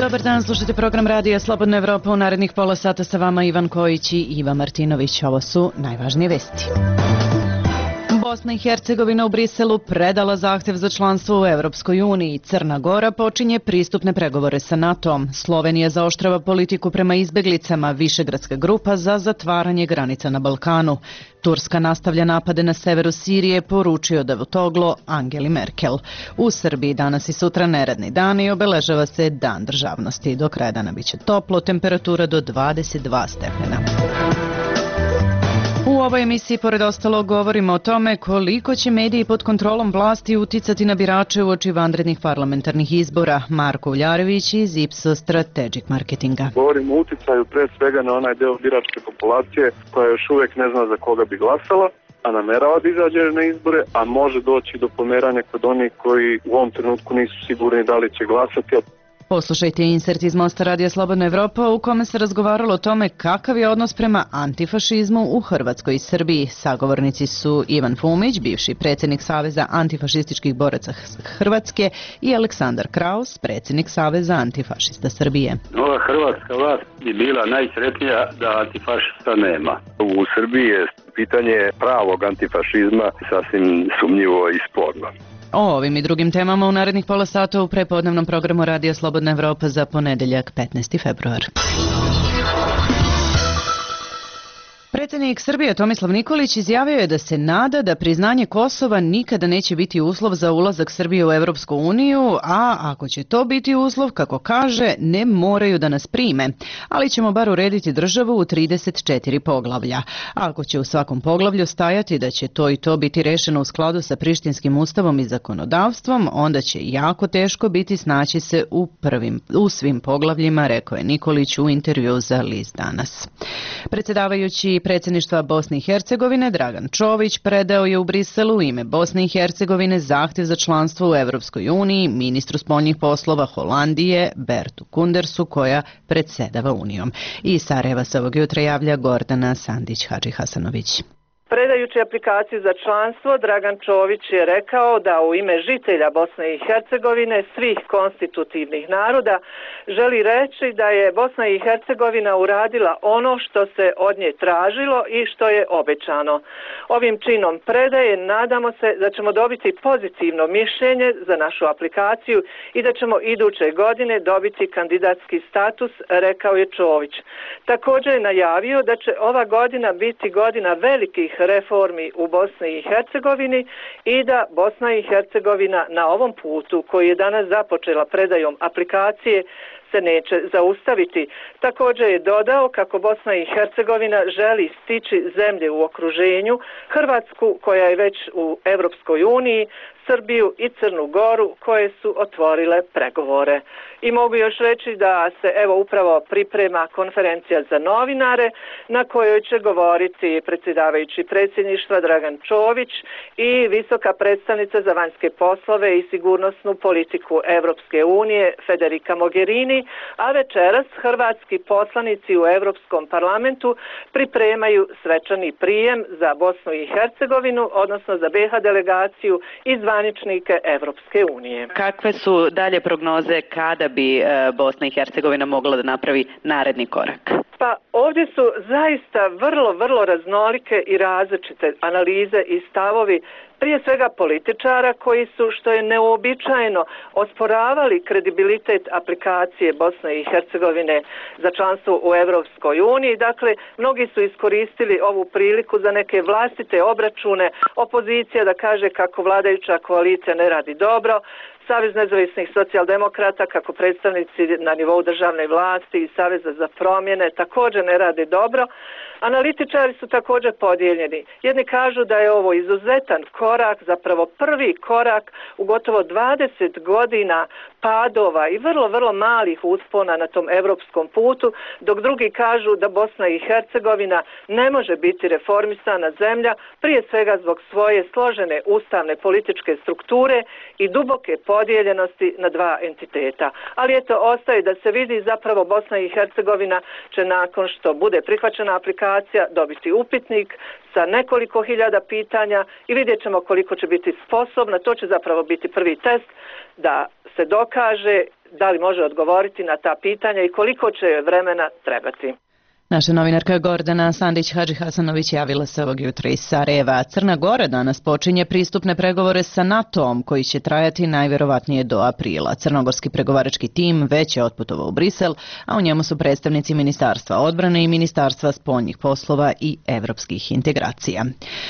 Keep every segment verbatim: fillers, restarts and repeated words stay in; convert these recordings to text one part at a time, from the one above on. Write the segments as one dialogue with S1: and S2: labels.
S1: Dobar dan, slušajte program Radija Slobodna Evropa. U narednih pola sata sa vama Ivan Kojić i Iva Martinović. Ovo su najvažnije vesti. Bosna i Hercegovina u Briselu predala zahtev za članstvo u Evropskoj uniji. Crna Gora počinje pristupne pregovore sa NATO-om. Slovenija zaoštrava politiku prema izbeglicama. Višegradska grupa za zatvaranje granica na Balkanu. Turska nastavlja napade na severu Sirije, poručio Davutoglu Angeli Merkel. U Srbiji danas i sutra neradni dan i obeležava se Dan državnosti. Do kraja dana biće toplo, temperatura do dvadeset dva stepena. U ovoj emisiji, pored ostalog, govorimo o tome koliko će mediji pod kontrolom vlasti uticati na birače uoči vanrednih parlamentarnih izbora. Marko Uljarević iz Ipsos Strategic Marketinga.
S2: Govorimo o uticaju pre svega na onaj deo biračke populacije koja još uvijek ne zna za koga bi glasala, a namerava da izađe na izbore, a može doći do pomeranja kod onih koji u ovom trenutku nisu sigurni da li će glasati.
S1: Poslušajte insert iz Mosta Radija Slobodna Evropa u kome se razgovaralo o tome kakav je odnos prema antifašizmu u Hrvatskoj i Srbiji. Sagovornici su Ivan Fumić, bivši predsjednik Saveza antifašističkih boraca Hrvatske, i Aleksandar Kraus, predsjednik Saveza antifašista Srbije.
S3: Ova hrvatska vlast bi bila najsretnija da antifašista nema.
S4: U Srbiji je pitanje pravog antifašizma sasvim sumnjivo i sporno.
S1: O ovim i drugim temama u narednih pola sata u prepodnevnom programu Radija Slobodna Evropa za ponedeljak petnaesti februar. Predsjednik Srbije Tomislav Nikolić izjavio je da se nada da priznanje Kosova nikada neće biti uslov za ulazak Srbije u Evropsku uniju, a ako će to biti uslov, kako kaže, ne moraju da nas prime, ali ćemo bar urediti državu u trideset četiri poglavlja. A ako će u svakom poglavlju stajati da će to i to biti rešeno u skladu sa prištinskim ustavom i zakonodavstvom, onda će jako teško biti snaći se u, prvim, u svim poglavljima, rekao je Nikolić u intervju za List danas. Predsjedavajući predsjedništva Bosne i Hercegovine Dragan Čović predao je u Briselu u ime Bosne i Hercegovine zahtjev za članstvo u Evropskoj uniji ministru spoljnih poslova Holandije Bertu Kundersu, koja predsjedava Unijom. Iz Sarajeva se ovog jutra javlja Gordana Sandić-Hadžihasanović.
S5: Predajući aplikaciju za članstvo, Dragan Čović je rekao da u ime žitelja Bosne i Hercegovine, svih konstitutivnih naroda, želi reći da je Bosna i Hercegovina uradila ono što se od nje tražilo i što je obećano. Ovim činom predaje nadamo se da ćemo dobiti pozitivno mišljenje za našu aplikaciju i da ćemo iduće godine dobiti kandidatski status, rekao je Čović. Također je najavio da će ova godina biti godina velikih reformi u Bosni i Hercegovini i da Bosna i Hercegovina na ovom putu koji je danas započela predajom aplikacije se neće zaustaviti. Također je dodao kako Bosna i Hercegovina želi stići zemlje u okruženju, Hrvatsku koja je već u Evropskoj uniji, Srbiju i Crnu Goru koje su otvorile pregovore. I mogu još reći da se evo upravo priprema konferencija za novinare na kojoj će govoriti predsjedavajući predsjedništva Dragan Čović i visoka predstavnica za vanjske poslove i sigurnosnu politiku Evropske unije Federica Mogherini, a večeras hrvatski poslanici u Europskom parlamentu pripremaju svečani prijem za Bosnu i Hercegovinu, odnosno za be ha delegaciju i zvaničnike Evropske unije.
S6: Kakve su dalje prognoze kada bi Bosna i Hercegovina mogla da napravi naredni korak?
S5: Pa ovdje su zaista vrlo, vrlo raznolike i različite analize i stavovi, prije svega političara koji su, što je neuobičajeno, osporavali kredibilitet aplikacije Bosne i Hercegovine za članstvo u Evropskoj uniji. Dakle, mnogi su iskoristili ovu priliku za neke vlastite obračune, opozicija da kaže kako vladajuća koalicija ne radi dobro, Savez nezavisnih socijaldemokrata kako predstavnici na nivou državne vlasti i Saveza za promjene također ne rade dobro. Analitičari su također podijeljeni. Jedni kažu da je ovo izuzetan korak, zapravo prvi korak u gotovo dvadeset godina padova i vrlo, vrlo malih uspona na tom evropskom putu, dok drugi kažu da Bosna i Hercegovina ne može biti reformisana zemlja, prije svega zbog svoje složene ustavne političke strukture i duboke podijeljenosti na dva entiteta. Ali eto, ostaje da se vidi, zapravo Bosna i Hercegovina će nakon što bude prihvaćena aplikacija dobiti upitnik sa nekoliko hiljada pitanja i vidjet ćemo koliko će biti sposobna. To će zapravo biti prvi test da se dokaže da li može odgovoriti na ta pitanja i koliko će vremena trebati.
S1: Naša novinarka Gordana Sandić-Hadži-Hasanović javila se ovog jutra iz Sarajeva. Crna Gora danas počinje pristupne pregovore sa NATO-om koji će trajati najvjerovatnije do aprila. Crnogorski pregovarački tim već je otputovao u Brisel, a u njemu su predstavnici Ministarstva odbrane i Ministarstva spoljnih poslova i evropskih integracija.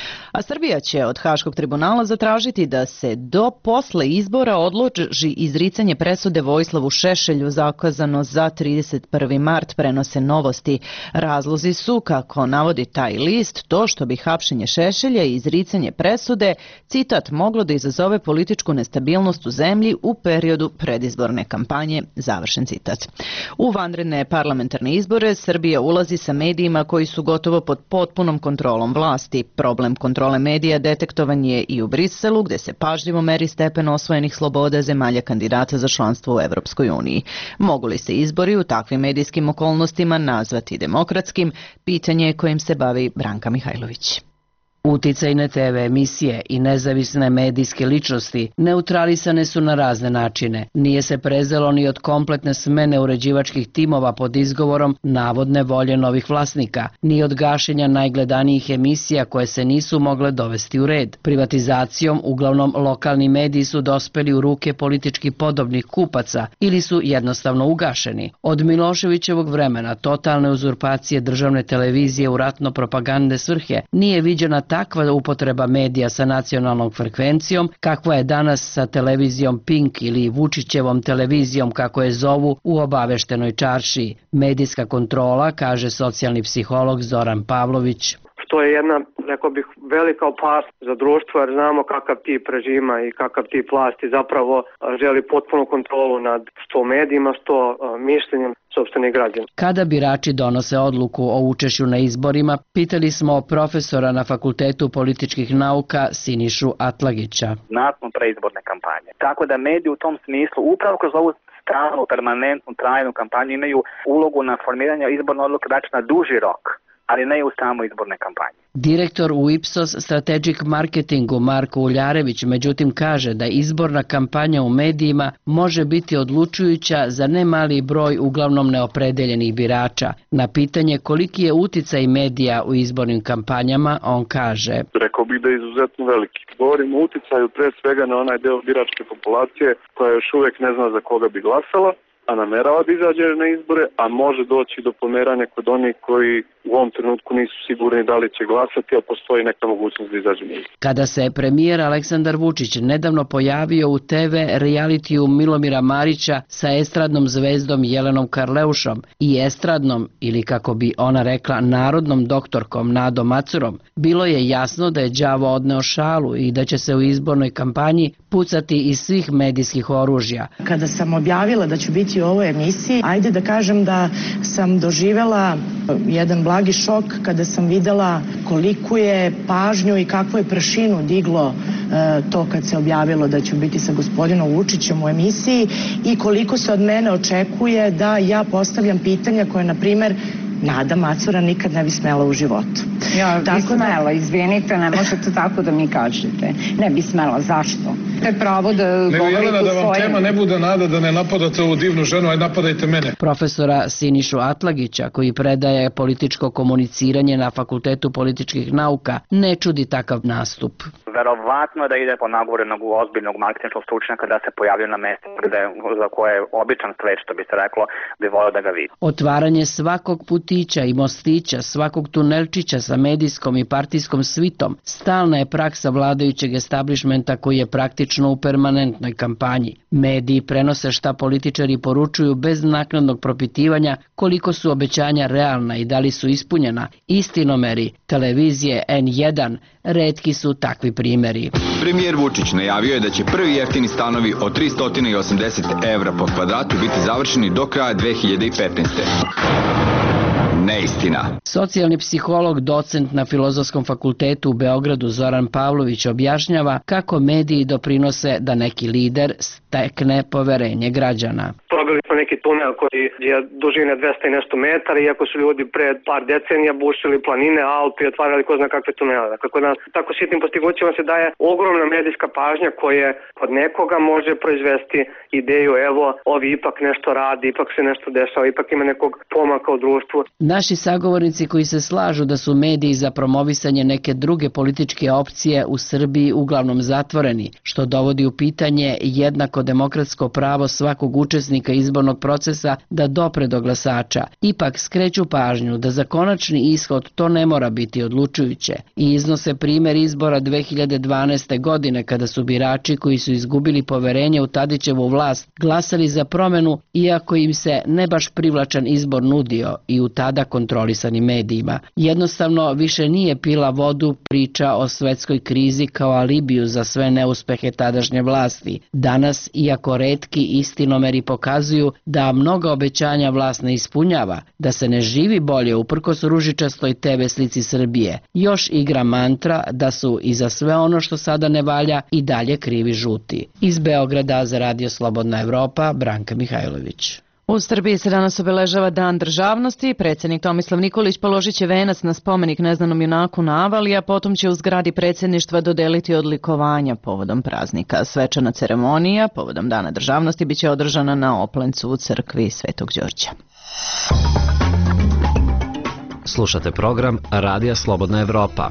S1: A Srbija će od Haškog tribunala zatražiti da se do posle izbora odloži izricanje presude Vojislavu Šešelju zakazano za trideset prvi mart, prenose Novosti. Razlozi su, kako navodi taj list, to što bi hapšenje Šešelja i izricanje presude, citat, moglo da izazove političku nestabilnost u zemlji u periodu predizborne kampanje, završen citat. U vanredne parlamentarne izbore Srbija ulazi sa medijima koji su gotovo pod potpunom kontrolom vlasti. Problem kontrole Kontrole medija detektovan je i u Briselu, gde se pažljivo meri stepen osvojenih sloboda zemalja kandidata za članstvo u Evropskoj uniji. Mogu li se izbori u takvim medijskim okolnostima nazvati demokratskim? Pitanje je kojim se bavi Branka Mihajlović.
S7: Uticajne te ve emisije i nezavisne medijske ličnosti neutralisane su na razne načine. Nije se prezelo ni od kompletne smene uređivačkih timova pod izgovorom navodne volje novih vlasnika, ni od gašenja najgledanijih emisija koje se nisu mogle dovesti u red. Privatizacijom uglavnom lokalni mediji su dospeli u ruke politički podobnih kupaca ili su jednostavno ugašeni. Od Miloševićevog vremena totalne uzurpacije državne televizije u ratno-propagandne svrhe nije viđena takva upotreba medija sa nacionalnom frekvencijom kakva je danas sa televizijom Pink ili Vučićevom televizijom kako je zovu u obaveštenoj čaršiji. Medijska kontrola, kaže socijalni psiholog Zoran Pavlović.
S8: To je jedna, rekao bih, velika opasnost za društvo, jer znamo kakav tip režima i kakav tip vlasti zapravo želi potpunu kontrolu nad što medijima, što mišljenjem sopstvenih građana.
S7: Kada birači donose odluku o učešću na izborima, pitali smo profesora na Fakultetu političkih nauka Sinišu Atlagića.
S9: Nakon preizborne kampanje. Tako da mediji u tom smislu, upravo kroz ovu stalnu, permanentnu, trajnu kampanju imaju ulogu na formiranje izborne odluke na duži rok, ali ne u samo izborne kampanje.
S7: Direktor u Ipsos Strategic Marketingu Marko Uljarević međutim kaže da izborna kampanja u medijima može biti odlučujuća za ne mali broj uglavnom neopredeljenih birača. Na pitanje koliki je uticaj medija u izbornim kampanjama, on kaže:
S2: Rekao bih da je izuzetno veliki. Govorimo o uticaju pre svega na onaj deo biračke populacije koja još uvijek ne zna za koga bi glasala, a namerava da izađe na izbore, a može doći do pomeranja kod onih koji u ovom trenutku nisu sigurni da li će glasati, a postoji neka mogućnost da izađe na izbore.
S7: Kada se premijer Aleksandar Vučić nedavno pojavio u te ve realitiju Milomira Marića sa estradnom zvezdom Jelenom Karleušom i estradnom, ili kako bi ona rekla, narodnom doktorkom Nadom Macurom, bilo je jasno da je đavo odneo šalu i da će se u izbornoj kampanji pucati iz svih medijskih oružja.
S10: Kada sam objavila da ću biti u ovoj emisiji, ajde da kažem da sam doživela jedan blagi šok kada sam videla koliku je pažnju i kakvu je prašinu diglo e, to kad se objavilo da ću biti sa gospodinom Vučićem u emisiji i koliko se od mene očekuje da ja postavljam pitanja koje, na primer, Nada Macura nikad ne bi smela u životu.
S11: Ja bi smela, izvinite, ne možete tako da mi kažete. Ne bi smela, zašto? Te pravo da govorite u svojem...
S12: Jelena, da vam tema ne bude nada da ne napadate ovu divnu ženu, aj napadajte mene.
S7: Profesora Sinišu Atlagića, koji predaje političko komuniciranje na Fakultetu političkih nauka, ne čudi takav nastup.
S9: Verovatno da ide po nagovoru jednog ozbiljnog marketinškog stručnjaka da se pojavljaju na mestu gde, za koje je običan svet, što bi se reklo, bi volio da ga vidi.
S7: Otvaranje svakog putića i mostića, svakog tunelčića sa medijskom i partijskom svitom stalna je praksa vladajućeg establishmenta koji je praktično u permanentnoj kampanji. Mediji prenose šta političari poručuju bez naknadnog propitivanja koliko su obećanja realna i da li su ispunjena. Istinomeri televizije en jedan retki su takvi primjeri.
S13: Premijer Vučić najavio je da će prvi jeftini stanovi od tristo osamdeset evra po kvadratu biti završeni do kraja dve hiljade petnaeste. Neistina.
S7: Socijalni psiholog, docent na Filozofskom fakultetu u Beogradu Zoran Pavlović objašnjava kako mediji doprinose da neki lider stekne poverenje građana.
S8: Toga dobili smo neki tunel koji je dužine dvesta i nešto metara, iako su ljudi pre par decenija bušili planine, Alpe i otvarali ko zna kakve tunele. Dakle, kod nas tako sitnim postignućima se daje ogromna medijska pažnja koja kod nekoga može proizvesti ideju, evo, ovi ipak nešto radi, ipak se nešto dešava, ipak ima nekog pomaka u društvu.
S7: Naši sagovornici koji se slažu da su mediji za promovisanje neke druge političke opcije u Srbiji uglavnom zatvoreni, što dovodi u pitanje jednako demokratsko pravo svakog učesnika izbornog procesa da dopre do glasača. Ipak skreću pažnju da za konačni ishod to ne mora biti odlučujuće i iznose primjer izbora dve hiljade dvanaeste. godine kada su birači koji su izgubili poverenje u Tadićevu vlast glasali za promjenu iako im se ne baš privlačan izbor nudio i u tada kontrolisanim medijima. Jednostavno više nije pila vodu priča o svetskoj krizi kao alibiju za sve neuspehe tadašnje vlasti. Danas, iako retki istinomeri pokazuju da mnoga obećanja vlast ne ispunjava, da se ne živi bolje uprkos ružičastoj te ve slici Srbije, još igra mantra da su i za sve ono što sada ne valja i dalje krivi žuti. Iz Beograda za Radio Slobodna Evropa, Branka Mihajlović.
S1: U Srbiji se danas obeležava Dan državnosti. Predsjednik Tomislav Nikolić položit će venac na spomenik neznanom junaku na Avali, a potom će u zgradi predsjedništva dodeliti odlikovanja povodom praznika. Svečana ceremonija povodom Dana državnosti biće održana na Oplencu u crkvi Svetog Đorđa.
S14: Slušate program Radija Slobodna Evropa.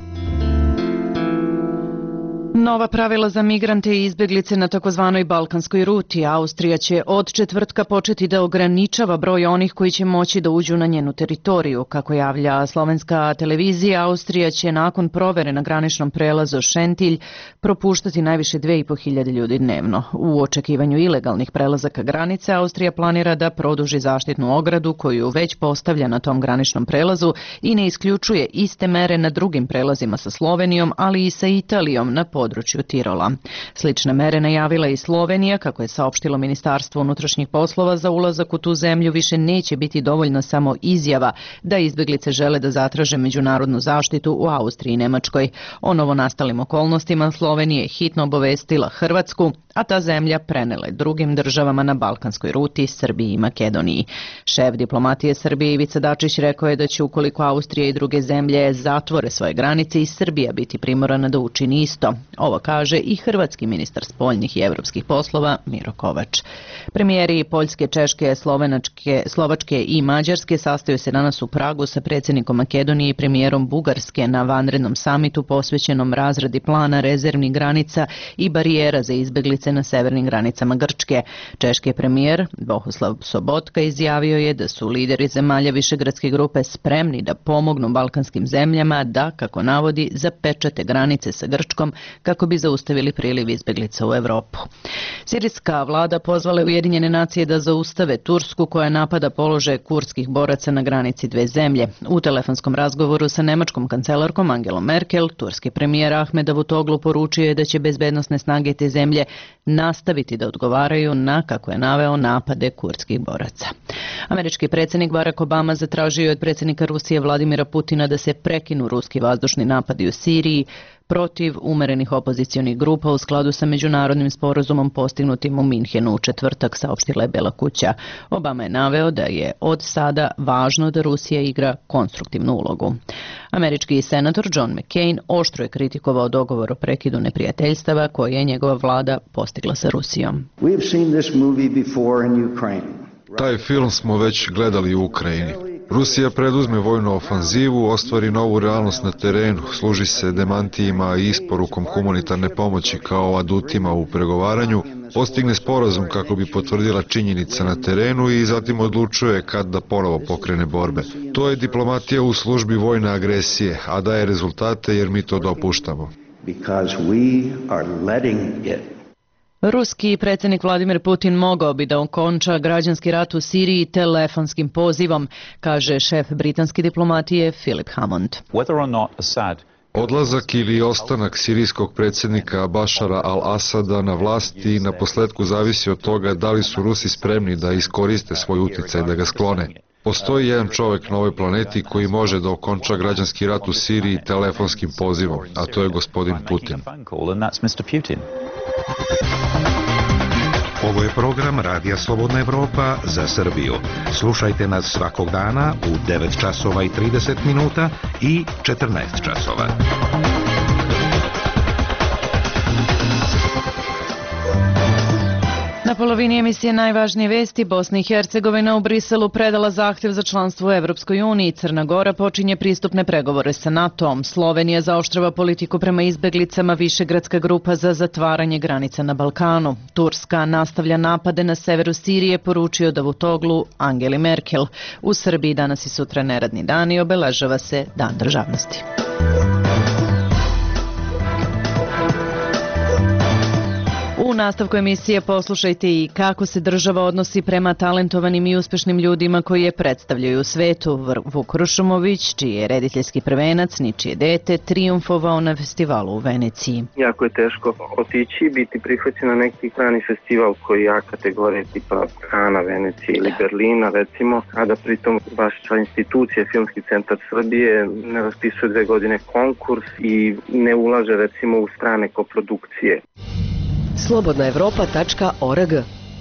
S1: Nova pravila za migrante i izbjeglice na takozvanoj balkanskoj ruti. Austrija će od četvrtka početi da ograničava broj onih koji će moći da uđu na njenu teritoriju. Kako javlja slovenska televizija, Austrija će nakon provere na graničnom prelazu Šentilj propuštati najviše dve i po hiljade ljudi dnevno. U očekivanju ilegalnih prelazaka granice, Austrija planira da produži zaštitnu ogradu koju već postavlja na tom graničnom prelazu i ne isključuje iste mere na drugim prelazima sa Slovenijom, ali i sa Italijom na području Tirola. Slične mere najavila i Slovenija, kako je saopštilo Ministarstvo unutrašnjih poslova. Za ulazak u tu zemlju više neće biti dovoljna samo izjava da izbjeglice žele da zatraže međunarodnu zaštitu u Austriji i Nemačkoj. O novonastalim okolnostima Slovenija je hitno obavestila Hrvatsku, a ta zemlja prenela je drugim državama na balkanskoj ruti, Srbiji i Makedoniji. Šef diplomatije Srbije Ivica Dačić rekao je da će, ukoliko Austrija i druge zemlje zatvore svoje granice, i Srbija biti primorana da učini isto. Ovo kaže i hrvatski ministar spoljnih i evropskih poslova Miro Kovač. Premijeri Poljske, Češke, Slovenačke, Slovačke i Mađarske sastaju se danas u Pragu sa predsjednikom Makedonije i premijerom Bugarske na vanrednom samitu posvećenom razradi plana rezervnih granica i barijera za izbjeglice na severnim granicama Grčke. Češki premijer Bohuslav Sobotka izjavio je da su lideri zemalja Višegradske grupe spremni da pomognu balkanskim zemljama da, kako navodi, zapečate granice sa Grčkom kako bi zaustavili priliv izbjeglica u Evropu. Sirijska vlada pozvala Ujedinjene nacije da zaustave Tursku koja napada položaje kurdskih boraca na granici dve zemlje. U telefonskom razgovoru sa nemačkom kancelarkom Angelom Merkel, turski premijer Ahmed Davutoglu poručio je da će bezbednosne snage te zemlje nastaviti da odgovaraju na, kako je naveo, napade kurdskih boraca. Američki predsjednik Barack Obama zatražio je od predsjednika Rusije Vladimira Putina da se prekinu ruski vazdušni napadi u Siriji protiv umerenih opozicionih grupa u skladu sa međunarodnim sporazumom postignutim u Minhenu u četvrtak, saopštila je Bela kuća. Obama je naveo da je od sada važno da Rusija igra konstruktivnu ulogu. Američki senator John McCain oštro je kritikovao dogovor o prekidu neprijateljstava koje je njegova vlada postigla sa Rusijom.
S15: Taj film smo već gledali u Ukrajini. Rusija preduzme vojnu ofanzivu, ostvari novu realnost na terenu, služi se demantijima i isporukom humanitarne pomoći kao adutima u pregovaranju, postigne sporazum kako bi potvrdila činjenice na terenu i zatim odlučuje kad da ponovo pokrene borbe. To je diplomatija u službi vojne agresije, a daje rezultate jer mi to dopuštamo.
S1: Ruski predsjednik Vladimir Putin mogao bi da okonča građanski rat u Siriji telefonskim pozivom, kaže šef britanske diplomatije Philip Hammond.
S15: Odlazak ili ostanak sirijskog predsjednika Bašara al-Asada na vlasti na posledku zavisi od toga da li su Rusi spremni da iskoriste svoj utjecaj da ga sklone. Postoji jedan čovjek na ovoj planeti koji može da okonča građanski rat u Siriji telefonskim pozivom, a to je gospodin Putin.
S16: Ovo je program Radija Slobodna Evropa za Srbiju. Slušajte nas svakog dana u devet časova i trideset minuta i četrnaest časova.
S1: Na polovini emisije najvažnije vesti, Bosna i Hercegovina u Briselu predala zahtjev za članstvo u Evropskoj uniji, Crna Gora počinje pristupne pregovore sa NATO-om, Slovenija zaoštrava politiku prema izbeglicama, Višegradska grupa za zatvaranje granica na Balkanu, Turska nastavlja napade na severu Sirije, poručio Davutoglu Angeli Merkel. U Srbiji danas i sutra neradni dan i obeležava se Dan državnosti. U nastavku emisije poslušajte i kako se država odnosi prema talentovanim i uspešnim ljudima koji je predstavljaju u svetu. Vuk Rušumović, čiji je rediteljski prvenac, ničije dete, trijumfovao na festivalu u Veneciji.
S17: Jako je teško otići i biti prihvaćen na neki strani festival koji je kategorije tipa Kana, Venecije ili Berlina recimo, a da pritom vaša institucija Filmski centar Srbije ne raspisuje dve godine konkurs i ne ulaže recimo u strane koprodukcije.
S18: slobodna evropa tačka org.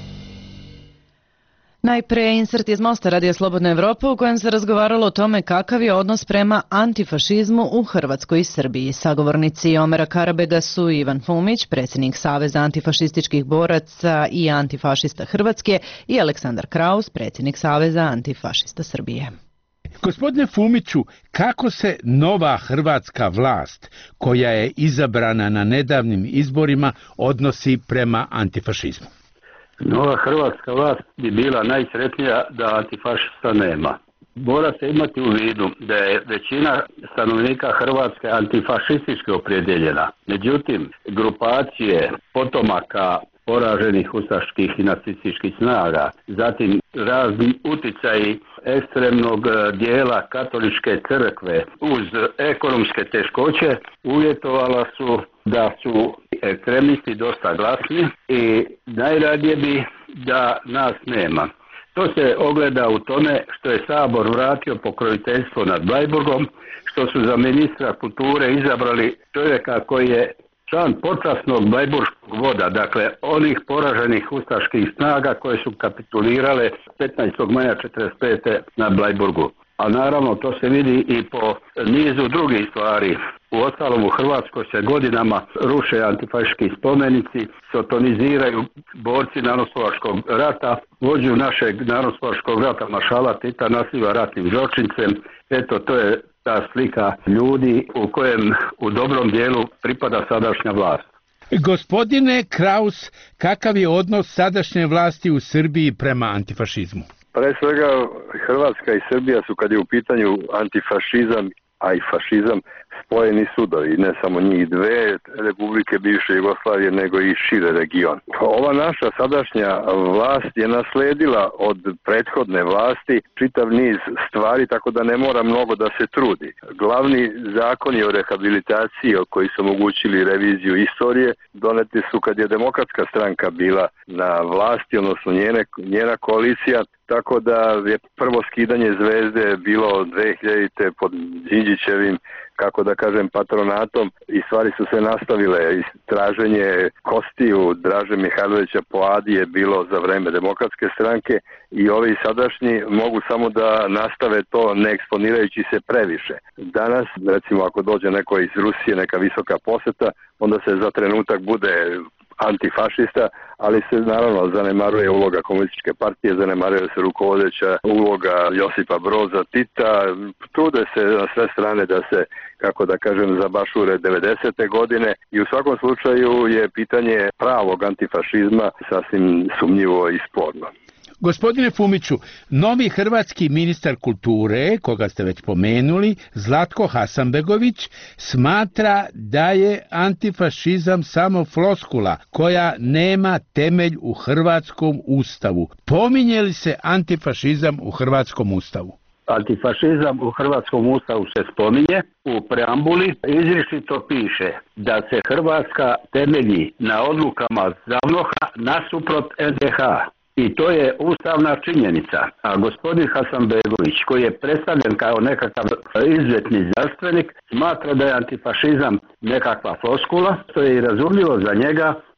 S1: Najpre insert iz Mosta Radija Slobodna Evropa u kojem se razgovaralo o tome kakav je odnos prema antifašizmu u Hrvatskoj i Srbiji. Sagovornici Omera Karabega su Ivan Fumić, predsjednik Saveza antifašističkih boraca i antifašista Hrvatske, i Aleksandar Kraus, predsjednik Saveza antifašista Srbije.
S19: Gospodine Fumiću, kako se nova hrvatska vlast, koja je izabrana na nedavnim izborima, odnosi prema antifašizmu?
S3: Nova hrvatska vlast bi bila najsretnija da antifašista nema. Mora se imati u vidu da je većina stanovnika Hrvatske antifašistički opredjeljena. Međutim, grupacije potomaka poraženih ustaških i nacističkih snaga, zatim razni uticaji ekstremnog dijela katoličke crkve uz ekonomske teškoće uvjetovala su da su ekstremisti dosta glasni i najradije bi da nas nema. To se ogleda u tome što je Sabor vratio pokroviteljstvo nad Bleiburgom, što su za ministra kulture izabrali čovjeka koji je član počasnog Bleiburškog voda, dakle onih poraženih ustaških snaga koje su kapitulirale petnaestog maja četrdeset pete na Bleiburgu. A naravno to se vidi i po nizu drugih stvari. U ostalom u Hrvatskoj se godinama ruše antifašistički spomenici, sotoniziraju borci Narodnooslobodilačkog rata, vođu našeg Narodnooslobodilačkog rata maršala Tita naziva ratnim zločincem. Eto, to je ta slika ljudi u kojem u dobrom dijelu pripada sadašnja vlast.
S19: Gospodine Kraus, kakav je odnos sadašnje vlasti u Srbiji prema antifašizmu?
S4: Pre svega Hrvatska i Srbija su, kad je u pitanju antifašizam, a i fašizam, spojeni sudovi, ne samo njih dve republike bivše Jugoslavije, nego i šire region. Ova naša sadašnja vlast je nasledila od prethodne vlasti čitav niz stvari, tako da ne mora mnogo da se trudi. Glavni zakoni o rehabilitaciji koji su omogućili reviziju istorije doneti su kad je Demokratska stranka bila na vlasti, odnosno njene, njena koalicija, tako da je prvo skidanje zvezde bilo dve hiljadite pod Đinđićevim, kako da kažem, patronatom, i stvari su se nastavile. Traženje kostiju Draže Mihajlovića po Adi je bilo za vreme Demokratske stranke i ovi sadašnji mogu samo da nastave to ne eksponirajući se previše. Danas, recimo, ako dođe neko iz Rusije, neka visoka poseta, onda se za trenutak bude antifašista, ali se naravno zanemaruje uloga komunističke partije, zanemaruje se rukovodeća uloga Josipa Broza Tita, trude se na sve strane da se, kako da kažem, zabašure devedesete godine i u svakom slučaju je pitanje pravog antifašizma sasvim sumnjivo i sporno.
S19: Gospodine Fumiću, novi hrvatski ministar kulture, koga ste već pomenuli, Zlatko Hasanbegović, smatra da je antifašizam samo floskula koja nema temelj u hrvatskom ustavu. Pominje li se antifašizam u hrvatskom ustavu?
S3: Antifašizam u hrvatskom ustavu se spominje, u preambuli izričito piše da se Hrvatska temelji na odlukama ZAVNOH-a nasuprot en de ha. I to je ustavna činjenica. A gospodin Hasanbegović, koji je predstavljen kao nekakav izuzetni znanstvenik, smatra da je antifašizam nekakva floskula, što je i razumljivo za njega,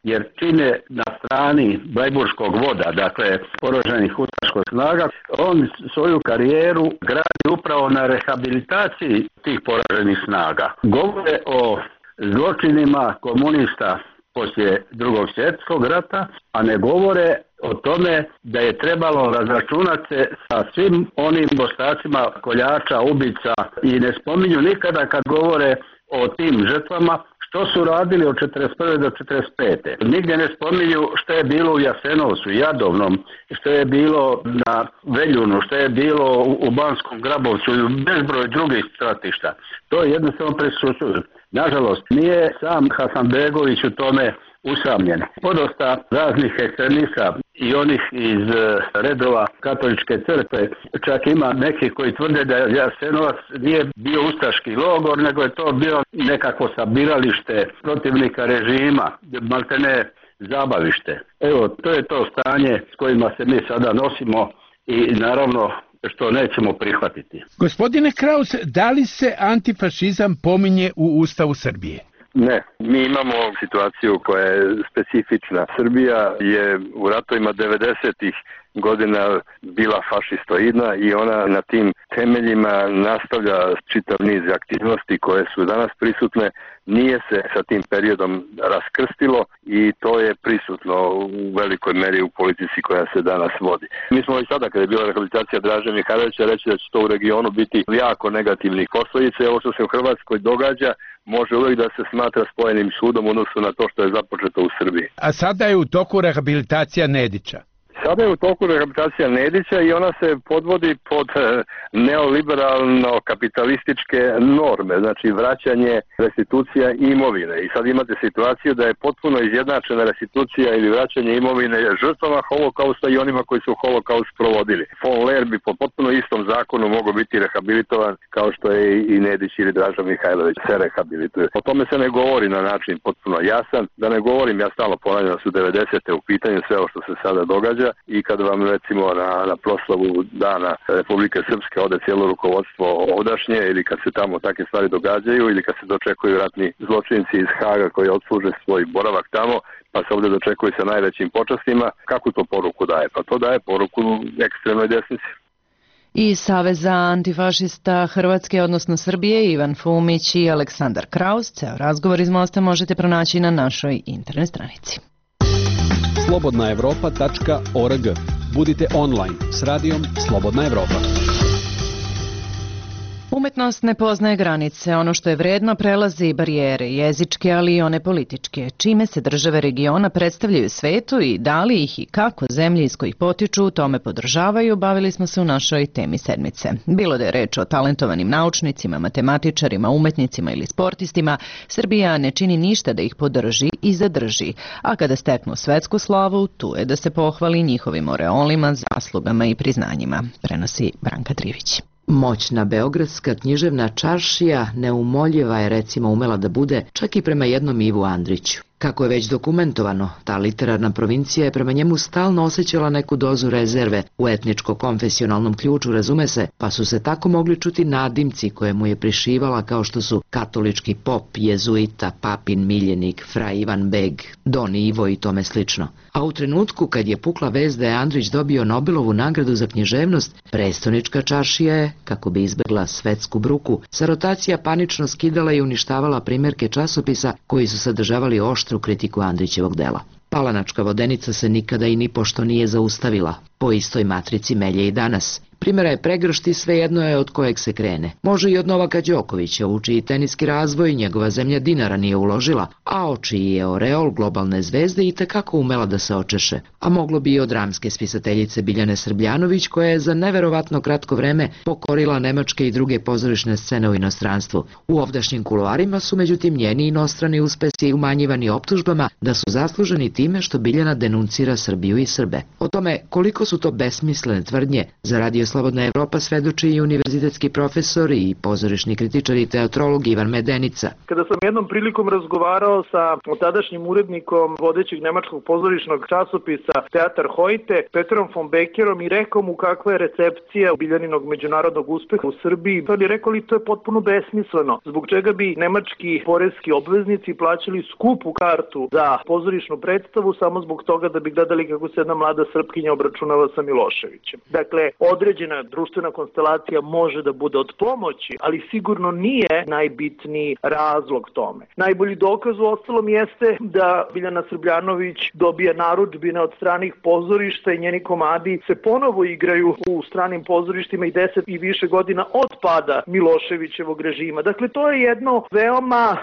S3: jer čine na strani Blajburškog voda, dakle poraženih ustaških snaga, on svoju karijeru gradi upravo na rehabilitaciji tih poraženih snaga. Govore o zločinima komunista poslije drugog svjetskog rata, a ne govore o tome da je trebalo razračunati se sa svim onim ostacima koljača, ubica i ne spominju nikada kad govore o tim žrtvama što su radili od četrdeset prve do četrdeset pete. Nigdje ne spominju što je bilo u Jasenovcu, Jadovnom, što je bilo na Veljunu, što je bilo u Banskom Grabovcu i bezbroj drugih stratišta. To je jednostavno presušuju. Nažalost, nije sam Hasanbegović u tome usamljen. Podosta raznih ekstremista i onih iz redova katoličke crkve, čak ima neki koji tvrde da Jasenovac nije bio ustaški logor, nego je to bio nekako sabiralište protivnika režima, maltene zabavište. Evo, to je to stanje s kojima se mi sada nosimo i naravno što nećemo prihvatiti.
S19: Gospodine Kraus, da li se antifašizam pominje u Ustavu Srbije?
S4: Ne, mi imamo situaciju koja je specifična. Srbija je u ratovima devedesetih godina bila fašistoidna i ona na tim temeljima nastavlja čitav niz aktivnosti koje su danas prisutne. Nije se sa tim periodom raskrstilo i to je prisutno u velikoj meri u politici koja se danas vodi. Mi smo i sada, kada je bila rehabilitacija Draže Mihajlovića, reći da će to u regionu biti jako negativnih posljedica. Ovo što se u Hrvatskoj događa može uvijek da se smatra spojenim sudom u odnosu na to što je započeto u Srbiji.
S19: A sada je u toku rehabilitacija Nedića.
S4: Sada je u toku rehabilitacija Nedića i ona se podvodi pod neoliberalno-kapitalističke norme, znači vraćanje restitucija imovine. I sad imate situaciju da je potpuno izjednačena restitucija ili vraćanje imovine žrtvama holokausta i onima koji su holokaust provodili. Von Lehr bi po potpuno istom zakonu mogao biti rehabilitovan kao što je i Nedić ili Draža Mihajlović se rehabilituje. O tome se ne govori na način potpuno jasan, da ne govorim, ja stalno ponavljam da su devedesete u pitanju sve ovo što se sada događa. I kad vam recimo na, na proslavu dana Republike Srpske ode cijelo rukovodstvo ovdašnje ili kad se tamo takve stvari događaju ili kad se dočekuju ratni zločinci iz Haga koji odsluže svoj boravak tamo pa se ovdje dočekuju sa najvećim počastima, kakvu to poruku daje? Pa to daje poruku ekstremnoj desnici.
S1: I Saveza antifašista Hrvatske, odnosno Srbije, Ivan Fumić i Aleksandar Kraus. Ceo razgovor iz Mosta možete pronaći na našoj internet stranici.
S20: slobodna evropa tačka org. Budite online s radijom Slobodna Evropa.
S1: Umetnost ne poznaje granice, ono što je vredno prelazi barijere, jezičke, ali i one političke. Čime se države regiona predstavljaju svetu i da li ih i kako zemlje iz kojih potiču u tome podržavaju, bavili smo se u našoj temi sedmice. Bilo da je reč o talentovanim naučnicima, matematičarima, umetnicima ili sportistima, Srbija ne čini ništa da ih podrži i zadrži, a kada steknu svetsku slavu, tu je da se pohvali njihovim oreolima, zaslugama i priznanjima, prenosi Branka Trivić.
S7: Moćna beogradska književna čaršija neumoljiva je recimo umela da bude čak i prema jednom Ivu Andriću. Kako je već dokumentovano, ta literarna provincija je prema njemu stalno osjećala neku dozu rezerve u etničko-konfesionalnom ključu, razume se, pa su se tako mogli čuti nadimci koje mu je prišivala kao što su katolički pop, jezuita, papin miljenik, fra Ivan Beg, Don Ivo i tome slično. A u trenutku kad je pukla vest da je Andrić dobio Nobelovu nagradu za književnost, prestonička čaršija je, kako bi izbegla svetsku bruku, sa rotacija panično skidala i uništavala primjerke časopisa koji su sadržavali oštru kritiku Andrićevog dela. Palanačka vodenica se nikada i nipošto nije zaustavila. Po istoj matrici melje i danas. Primjera je pregršt i svejedno je od kojeg se krene. Može i od Novaka Đokovića, u čiji teniski razvoj njegova zemlja dinara nije uložila, a o čiji je oreol globalne zvezde i tekako umela da se očeše. A moglo bi i od dramske spisateljice Biljane Srbljanović, koja je za neverovatno kratko vreme pokorila nemačke i druge pozorišne scene u inostranstvu. U ovdašnjim kuloarima su međutim njeni inostrani uspesi umanjivani optužbama da su zasluženi time što Biljana denuncira Srbiju i Srbe. O tome koliko su to besmislene tvrdnje za radio
S21: Slobodna Evropa svedoči i univerzitetski profesor i pozorišni kritičar i teatrolog Ivan Medenica.
S22: Kada sam jednom prilikom razgovarao sa tadašnjim urednikom vodećeg nemačkog pozorišnog časopisa Teatar Heute, Petrom von Beckerom, i rekao mu kakva je recepcija Biljaninog međunarodnog uspeha u Srbiji, on je rekao li to je potpuno besmisleno. Zbog čega bi nemački poreski obveznici plaćali skupu kartu za pozorišnu predstavu samo zbog toga da bi gledali kako se jedna mlada Srpkinja obračunava sa Miloševićem. Dakle, određena društvena konstelacija može da bude od pomoći, ali sigurno nije najbitniji razlog tome. Najbolji dokaz u ostalom jeste da Biljana Srbljanović dobija narudžbine od stranih pozorišta i njeni komadi se ponovo igraju u stranim pozorištima i deset i više godina od pada Miloševićevog režima. Dakle, to je jedno veoma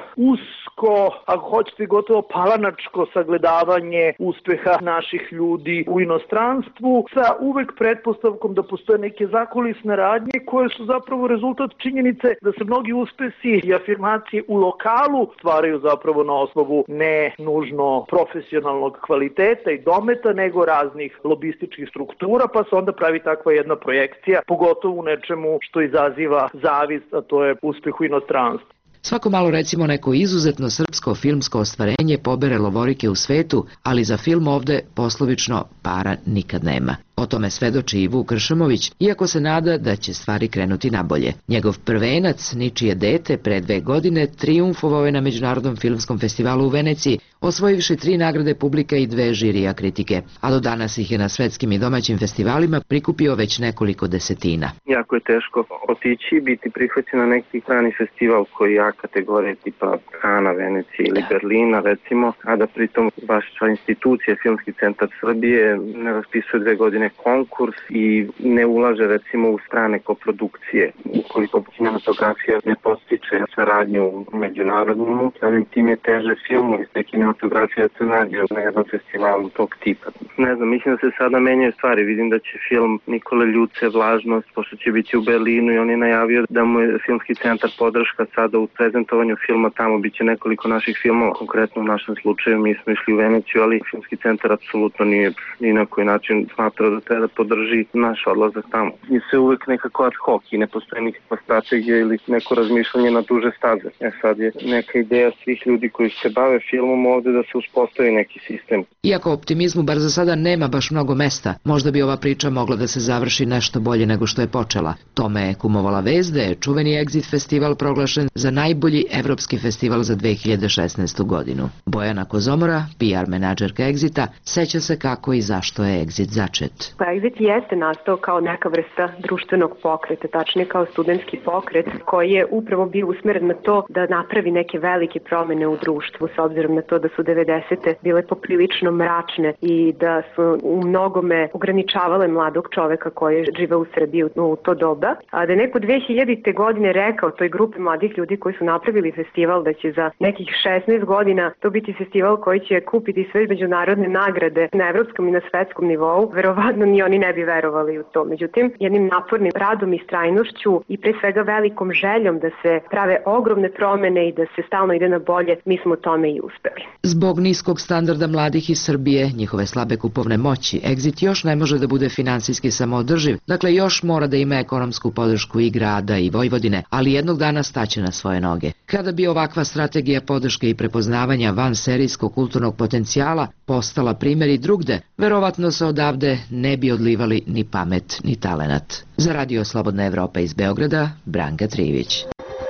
S22: usko, ako hoćete gotovo palanačko sagledavanje uspeha naših ljudi u inostranstvu sa uvek pretpostavkom da postoje neke zakulisne radnje koje su zapravo rezultat činjenice da se mnogi uspesi i afirmacije u lokalu stvaraju zapravo na osnovu ne nužno profesionalnog kvaliteta i dometa, nego raznih lobističkih struktura, pa se onda pravi takva jedna projekcija, pogotovo u nečemu što izaziva zavist, a to je uspeh u inostranstvu.
S21: Svako malo recimo neko izuzetno srpsko filmsko ostvarenje pobere lovorike u svetu, ali za film ovde poslovično para nikad nema. O tome svedoči i Vuk Kršamović, iako se nada da će stvari krenuti nabolje. Njegov prvenac, Ničije dete, pre dve godine trijumfovao je na Međunarodnom filmskom festivalu u Veneciji, osvojivši tri nagrade publika i dve žirija kritike, a do danas ih je na svetskim i domaćim festivalima prikupio već nekoliko desetina.
S17: Jako je teško otići i biti prihvaćen na neki strani festival koji je A kategorije tipa Kana, Venecije ili Berlina recimo, a da pritom vaša institucija, Filmski centar Srbije, ne raspisuje dve godine konkurs i ne ulaže recimo u strane koprodukcije. Ukoliko kinematografija ne postiče saradnju međunarodnu, samim tim je teže filmu iz te kinematografije da se nađe na jednom festivalu tog tipa. Ne znam, mislim da se sada menjaju stvari. Vidim da će film Nikole Ljuce Vlažnost, pošto će biti u Berlinu, i on je najavio da mu je Filmski centar podrška sada u prezentovanju filma, tamo biće nekoliko naših filmova, konkretno u našem slučaju mi smo išli u Veneciju, ali Filmski centar apsolutno nije ni na koji način smatrao da treba da podrži naš odlazak tamo. I sve uvek nekako ad hoc i ne postoji nikakva strategija ili neko razmišljanje na duže staze. E sad je neka ideja svih ljudi koji se bave filmom ovde da se uspostavi neki sistem.
S21: Iako optimizmu bar za sada nema baš mnogo mesta, možda bi ova priča mogla da se završi nešto bolje nego što je počela. Tome je kumovala vest da je čuveni Exit festival proglašen za najbolji evropski festival za dve hiljade šesnaestu godinu. Bojana Kozomora, P R menadžerka Exita, seća se kako i zašto je Exit začet.
S23: Pa Exit jeste nastao kao neka vrsta društvenog pokreta, tačnije kao studentski pokret koji je upravo bio usmeren na to da napravi neke velike promene u društvu, s obzirom na to da su devedesete bile poprilično mračne i da su u mnogome ograničavale mladog čoveka koji je živeo u Srbiji u to doba. A da je neko dve hiljadite godine rekao toj grupi mladih ljudi koji su napravili festival da će za nekih šesnaest godina to biti festival koji će kupiti sve međunarodne nagrade na evropskom i na svetskom nivou, verovatno ni oni ne bi verovali u to. Međutim, jednim napornim radom i strajnošću i pre svega velikom željom da se prave ogromne promene i da se stalno ide na bolje, mi smo tome i uspeli.
S21: Zbog niskog standarda mladih iz Srbije, njihove slabe kupovne moći, Exit još ne može da bude finansijski samoodrživ, dakle još mora da ima ekonomsku podršku i grada i Vojvodine, ali jednog dana staće na svoje noge. Kada bi ovakva strategija podrške i prepoznavanja vanserijskog kulturnog potencijala postala primjer i drugde, verovatno se odavde ne bi odlivali ni pamet ni talenat. Za Radio Slobodna Evropa iz Beograda, Branka Trivić.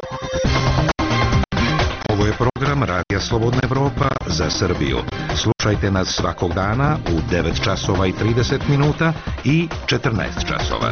S16: Ovo je program Radija Slobodna Evropa za Srbiju. Slušajte nas svakog dana u devet časova i trideset minuta i četrnaest časova.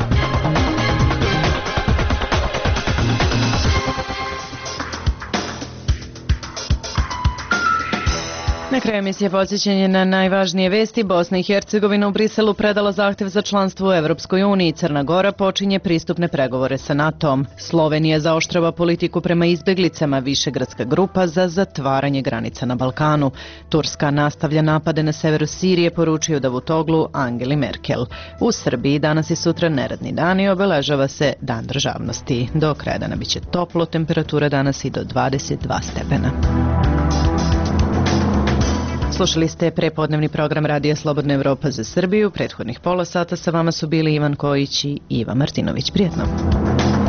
S1: Na kraju emisije podsjećanje na najvažnije vesti. Bosna i Hercegovina u Briselu predala zahtev za članstvo u Evropskoj uniji. Crna Gora počinje pristupne pregovore sa NATO-om. Slovenija zaoštrava politiku prema izbeglicama, Višegradska grupa za zatvaranje granica na Balkanu. Turska nastavlja napade na severu Sirije, poručio Davutoglu Angeli Merkel. U Srbiji danas i sutra neradni dan i obeležava se Dan državnosti. Do kraja dana biće toplo, temperatura danas i do dvadeset dva stepena. Slušali ste prepodnevni program Radija Slobodna Evropa za Srbiju. Prethodnih pola sata sa vama su bili Ivan Kojić i Iva Martinović. Prijetno.